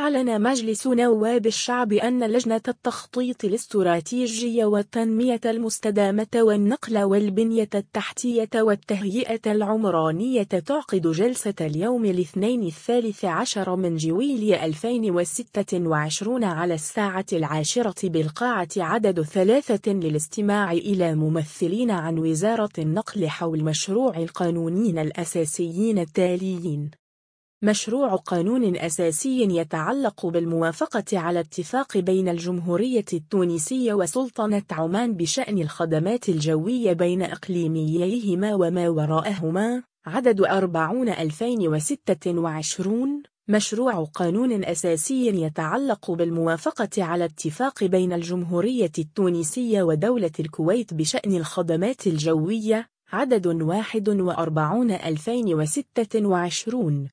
أعلن مجلس نواب الشعب أن لجنة التخطيط الاستراتيجي والتنمية المستدامة والنقل والبنية التحتية والتهيئة العمرانية تعقد جلسة اليوم الاثنين 13 من جويلية 2026 على 10:10 بالقاعة عدد 3 للاستماع إلى ممثلين عن وزارة النقل حول مشروع القانونين الأساسيين التاليين. مشروع قانون أساسي يتعلق بالموافقة على اتفاق بين الجمهورية التونسية وسلطنة عمان بشأن الخدمات الجوية بين إقليمييهما وما وراءهما، عدد 40/2026. مشروع قانون أساسي يتعلق بالموافقة على اتفاق بين الجمهورية التونسية ودولة الكويت بشأن الخدمات الجوية، عدد 41/2026.